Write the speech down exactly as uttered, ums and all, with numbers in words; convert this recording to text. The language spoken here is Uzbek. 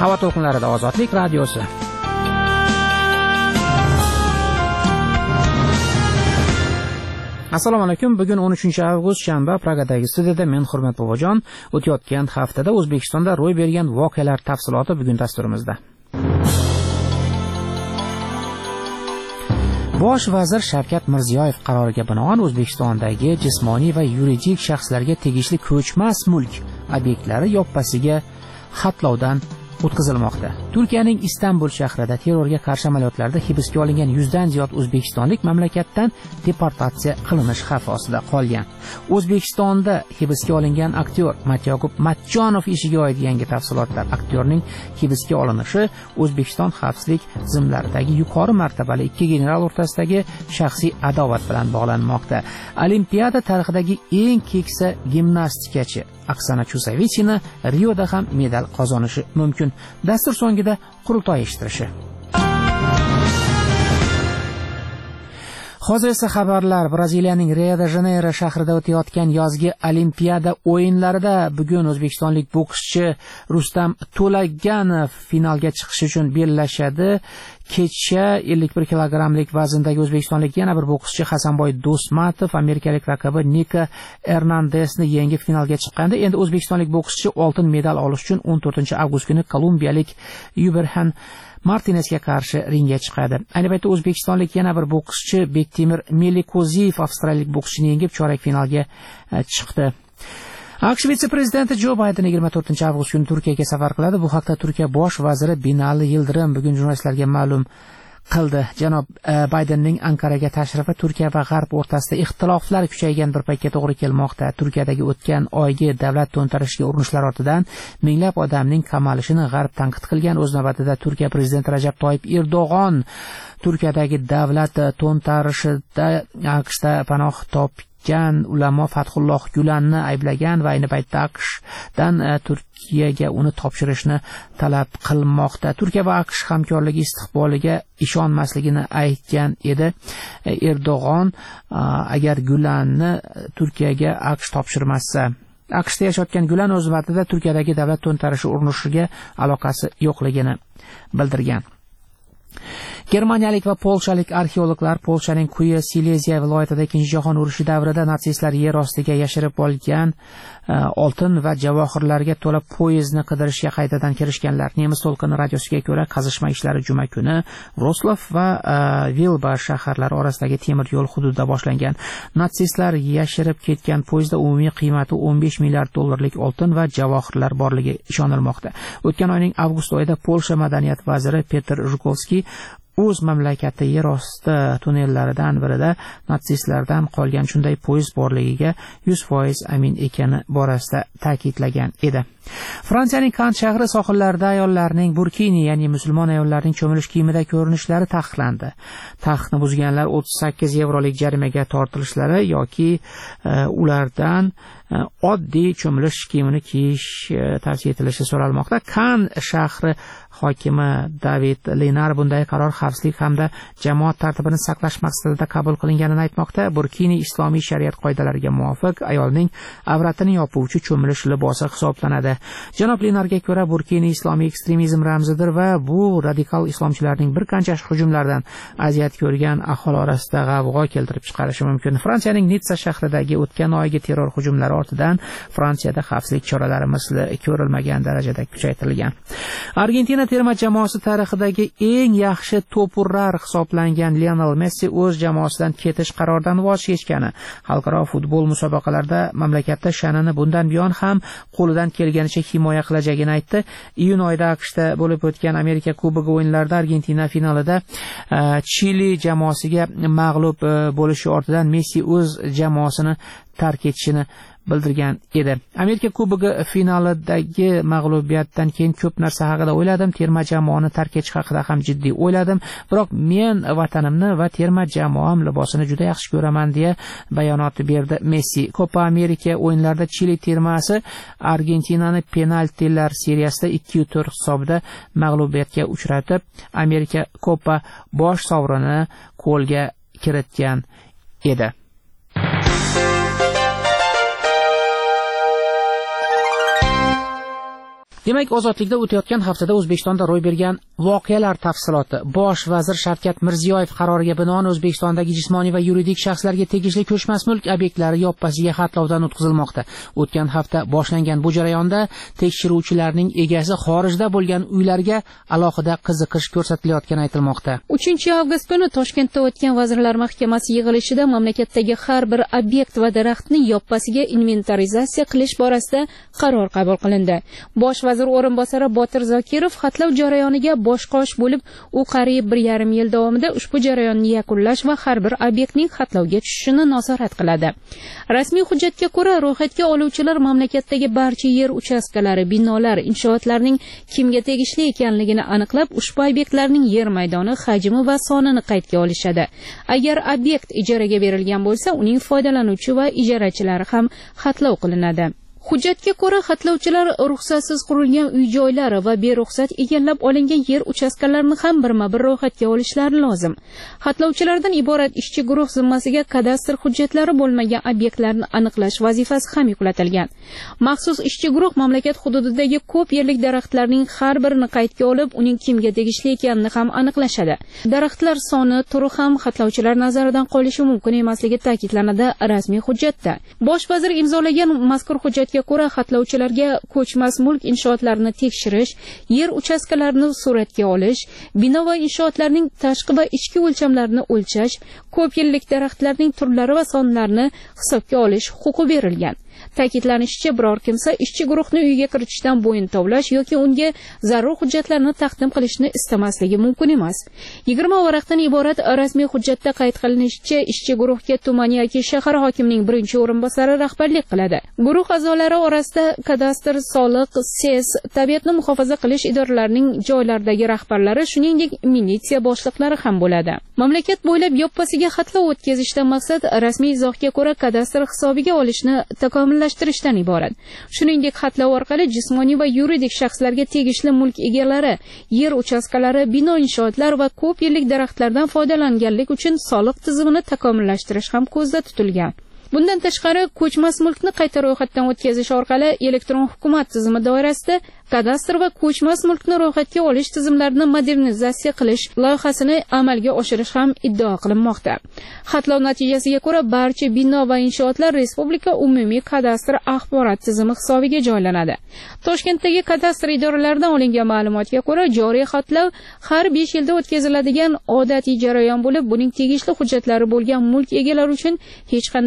Havo to'lqinlarida Ozodlik radiosi. Assalomu alaykum. Bugun o'n uchinchi avgust shanba, Pragadagi studiyada men Hurmat Bobojon. O'tayotgan haftada O'zbekistonda ro'y bergan voqealar tafsiloti bugun dasturimizda. Bosh vazir Shavkat Mirziyoyev qaroriga binoan O'zbekistondagi jismoniy va yuridik shaxslarga tegishli ko'chmas mulk obyektlari yoppasiga xatlovdan o'tkazilmoqda. Turkiyaning Istanbul shahrida terrorga qarshi amaliyotlarda hibsga olingan yuzdan ziyod o'zbekistonlik mamlakatdan deportatsiya qilinish xavfi ostida qolgan. O'zbekistonda hibsga olingan aktyor Matyoqub Matchonov ishiga oid yangi tafsilotlar. Aktyorning hibsga olinishi O'zbekiston xavfsizlik tizimlaridagi yuqori martabali ikki general o'rtasidagi shaxsiy adovat bilan bog'lanmoqda. Olimpiada tarixidagi eng keksa gimnastikachi Oksana Chusovitina Rioda ham medal qozonishi mumkin. Dastur so'ngida qurultoy eshittirishi. Hozir esa xabarlar. Braziliyaning Rio-de-Janeiro shahrida o'tayotgan yozgi Olimpiada o'yinlarida bugun o'zbekistonlik bokschi Rustam To'laganov finalga chiqish uchun bellashadi. Kecha ellik bir kilogrammlik vazndagi o'zbekistonlik yana bir bokschi Hasanboy Do'stmatov amerikalik raqibi Niko Hernandesni yengib finalga chiqqandi. Endi o'zbekistonlik bokschi oltin medal olish uchun o'n to'rtinchi avgust kuni kolumbiyalik Yuberhan Martinezga qarshi ringga chiqadi. Ayni paytda o'zbekistonlik yana bir bokschi Bektemir Meliqo'ziyev avstraliyalik bokschini yengib chorak finalga chiqdi. AQSh vitse-prezidenti Jo Bayden yigirma to'rtinchi avgust kuni Turkiyaga safar qiladi. Bu haqda Turkiya bosh vaziri Binali Yildirim bugun jurnalistlarga ma'lum qildi. Janob Baydenning Anqaraga tashrifi Turkiya va G'arb o'rtasida ixtiloflar kuchaygan bir paytga to'g'ri kelmoqda. Turkiyadagi o'tgan oygi davlat to'ntarishiga urinishlar ortidan minglab odamning qamalishini G'arb tanqid qilgan. O'z navbatida Turkiya prezidenti Rajab Toyyib Erdo'g'on Turkiyadagi davlat to'ntarishida AQShda panoh topgan ulamo Fathulloh Gulanni ayblagan va ayni paytda AQShdan Turkiyaga uni topshirishni talab qilmoqda. Turkiya va AQSh hamkorligi istiqboliga ishonmasligini aytgan edi. Erdo'g'on agar Gulanni Turkiyaga AQSh topshirmasa, AQShda yashayotgan Gulan o'z vaqtida Turkiyadagi davlat to'ntarishi urinishiga aloqasi yo'qligini bildirgan. Germaniyalik va polshalik arxeologlar Polshaning Quyi Sileziya viloyatida Ikkinchi jahon urushi davrida natsistlar yer ostiga yashirib olgan oltin va javohirlarga to'la poyezdni qidirishga qaytadan kirishganlar. Nemis to'lqini radiosiga ko'ra qazishma ishlari juma kuni Vroslav va Vilba shaharlari orasidagi temir yo'l hududida boshlangan. Natsistlar yashirib ketgan poyezdda umumiy qiymati o'n besh milliard dollarlik oltin va javohirlar borligi ishonilmoqda. O'tgan oyning avgust oyida Polsha madaniyat vaziri Petr Zhukovskiy o'z mamlakati yer osti tunnellaridan birida natsistlardan qolgan shunday poyezd borligiga yuz foiz amin ekani borasida ta'kidlagan edi. Fransiyaning Kan shahri sohillarida ayollarning burkini, ya'ni musulmon ayollarning cho'milish kiyimida ko'rinishlari taqiqlandi. Taqiqni buzganlar o'ttiz sakkiz yevrolik jarimaga tortilishlari yoki e, ulardan e, oddiy cho'milish kiyimini kiyish e, tavsiya etilishi so'ralmoqda. Kan shahri hokimi David Lenar bunday qaror xavfsizlik hamda jamoat tartibini saqlash maqsadida qabul qilinganini aytmoqda. Burkini islomiy shariat qoidalariga muvofiq ayolning avratini yopuvchi cho'milish libosi hisoblanadi. Janob Lenarga ko'ra burkini islomiy ekstremizm ramzidir va bu radikal islomchilarning bir qancha hujumlardan aziyat ko'rgan aholi orasida g'avg'o keltirib chiqarishi mumkin. Fransiyaning Nitsa shahridagi o'tgan oygi terror hujumlari ortidan Fransiyada xavfsizlik choralari misli ko'rilmagan darajada kuchaytirilgan. Argentina terma jamoasi tarixidagi eng yaxshi to'purlar hisoblangan Lionel Messi o'z jamoasidan ketish qaroridan voz kechgani, xalqaro futbol musobaqalarida mamlakatda sha'nini bundan buyon ham qo'lidan kelganicha himoya qilajagini aytdi. Iyun oyida AQShda bo'lib o'tgan Amerika Kubogi o'yinlarida Argentina finalida Chili jamoasiga mag'lub bo'lishi ortidan Messi o'z jamoasini tark etishini bildirgan edi. Amerika Kubogi finalidagi mag'lubiyatdan keyin ko'p narsa haqida o'yladim, terma jamoani tark etish haqida ham jiddiy o'yladim, biroq men vatanimni va terma jamoam libosini juda yaxshi ko'raman deya bayonot berdi Messi. Copa Amerika o'yinlarida Chili termasi Argentinani penaltilar seriyasida ikki to'rt hisobida mag'lubiyatga uchratib, Amerika Copa bosh sovrinini qo'lga kiritgan edi. Demak, ozodlikda o'tayotgan haftada O'zbekistonda ro'y bergan voqealar tafsiloti. Bosh vazir Shavkat Mirziyoyev qaroriga binoan O'zbekistondagi jismoniy va yuridik shaxslarga tegishli ko'chmas mulk obyektlari yoppasiga xatlovdan o'tkazilmoqda. O'tgan hafta boshlangan bu jarayonda tekshiruvchilarning egasi xorijda bo'lgan uylarga alohida qiziqish ko'rsatilayotgani aytilmoqda. uchinchi avgust kuni Toshkentda o'tgan Vazirlar Mahkamasi yig'ilishida mamlakatdagi har bir obyekt va daraxtni yoppasiga inventarizatsiya qilish borasida qaror qabul qilindi. Bosh vazir o'rinbosari Botir Zokirov xatlov jarayoniga bosh-qosh bo'lib, u qariyb bir yarim yil davomida ushbu jarayonni yakunlash va har bir obyektning xatlovga tushishini nazorat qiladi. Rasmiy hujjatga ko'ra, ro'yxatga oluvchilar mamlakatdagi barcha yer uchastkalari, binolar, inshootlarning kimga tegishli ekanligini aniqlab, ushbu obyektlarning yer maydoni, hajmi va sonini qaydga olishadi. Agar obyekt ijaraga berilgan bo'lsa, uning foydalanuvchi va ijarachilari ham xatlov qilinadi. Hujjatga ko'ra, xatlovchilar ruxsatsiz qurilgan uy-joylar va beruxsat egallab olingan yer uchastkalarini ham birma-bir ro'yxatga olishlari lozim. Xatlovchilardan iborat ishchi guruh zimmasiga kadastr hujjatlari bo'lmagan obyektlarni aniqlash vazifasi ham yuklatilgan. Maxsus ishchi guruh mamlakat hududidagi ko'p yerlik daraxtlarning har birini qaydga olib, uning kimga tegishli ekanini ham aniqlashadi. Daraxtlar soni, turi ham xatlovchilar nazaridan qolishi mumkin emasligi ta'kidlanadi rasmiy hujjatda. Bosh vazir imzolagan mazkur hujjat ko'ra, xatlovchilarga ko'chmas mulk inshootlarini tekshirish, yer uchastkalarini suratga olish, bino va inshootlarning tashqi va ichki o'lchamlarini o'lchash, ko'p yillik daraxtlarning turlari va sonlarini hisobga olish huquqi berilgan. Ta'kidlanishicha, biror kimsa ishchi guruhni uyiga kiritishdan bo'yin tovlash yoki unga zarur hujjatlarni taqdim qilishni istamasligi mumkin emas. yigirma varaqdan iborat rasmiy hujjatda qayd qilinishicha, ishchi guruhga tuman yoki shahar hokimining birinchi o'rinbosari rahbarlik qiladi. Guruh a'zolari orasida kadastr, soliq, S E S, tabiatni muhofaza qilish idoralarining joylardagi rahbarlari, shuningdek militsiya boshliqlari ham bo'ladi. Mamlakat bo'ylab yoppasiga xatlov o'tkazishdan maqsad rasmiy izohga ko'ra kadastr hisobiga olishni takomillashtirishdan iborat. Shuningdek, xatlov orqali jismoniy va yuridik shaxslarga tegishli mulk egalari, yer uchastkalari, bino, inshootlar va ko'p yillik daraxtlardan foydalanganlik uchun soliq tizimini takomillashtirish ham ko'zda tutilgan. Bundan tashqari, ko'chmas mulkni qayta ro'yxatdan o'tkazish orqali elektron hukumat tizimi doirasida kadastr va ko'chmas mulkni ro'yxatga olish tizimlarini modernizatsiya qilish loyihasini amalga oshirish ham iddao qilinmoqda. Xatlov natijasiga ko'ra, barcha bino va inshootlar respublika umumiy kadastr axborot tizimi hisobiga joylanadi. Toshkentdagi kadastr idoralaridan olingan ma'lumotga ko'ra, joriy xatlov har besh yilda o'tkaziladigan odatiy jarayon bo'lib, buning tegishli hujjatlari bo'lgan mulk egalari uchun hech qanday